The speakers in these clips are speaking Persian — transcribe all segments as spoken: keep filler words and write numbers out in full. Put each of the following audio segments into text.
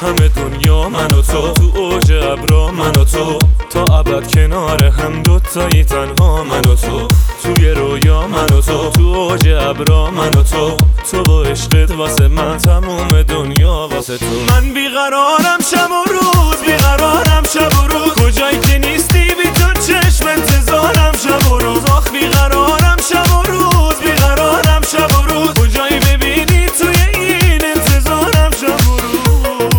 همه دنیا من و تو، تو اوج ابرا من و تو، تا ابد کنار هم دوتایی تنها من و تو، توی رویا من و تو، تو اوج ابرا من و تو، تو با عشقت واسه من تموم دنیا واسه تو. من بیقرارم شب و روز، بیقرارم شب و روز، کجایی که نیستی بی تو چشم انتظارم شب و روز. آخ بیقرارم شب و روز، بیقرارم شب و روز، کجایی ببینی توی این انتظارم شب و روز.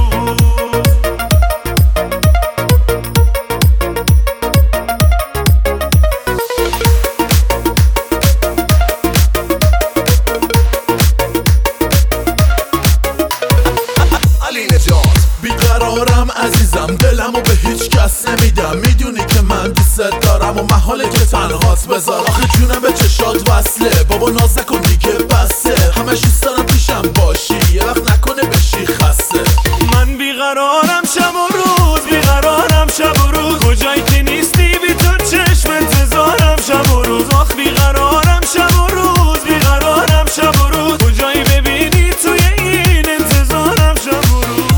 بیقرارم عزیزم، دلمو به هیچ کس نمیدم، میدونی که من دوست دارم و محاله که تنهات بذار. آخه جونم به چشات وصله، بابا ناز نکن دیگه بسه، همش دوست دارم پیشم باشی، یه وقت نکنه بشی خسته. من بیقرارم شب و روز، بیقرارم شب و روز، کجایی که نیستی بی تو چشم انتظارم شب و روز. آخ بیقرارم شب و روز، بیقرارم شب و روز، کجایی ببینی توی این انتظارم شب و روز.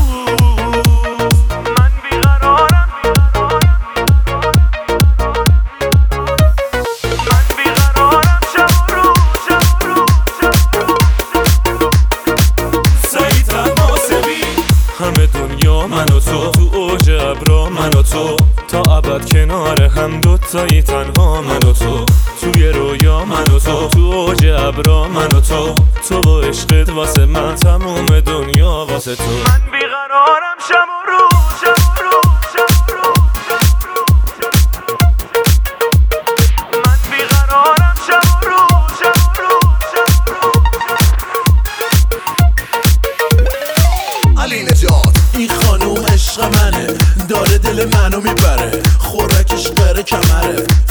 همه دنیا من و تو، تو اوج ابرا من و تو، تا ابد کنار هم دوتایی تنها من و تو، توی رویا من و تو، تو اوج ابرا من و تو، تو با عشقت واسه من تموم دنیا واسه تو. من بیقرارم شب و روز، شب و روز، شب و روز، من بیقرارم شب و روز، شب و روز، شب و روز. علی نجات این خانوم عشق منه، داره دل منو میبره، خوراکش قره کمره،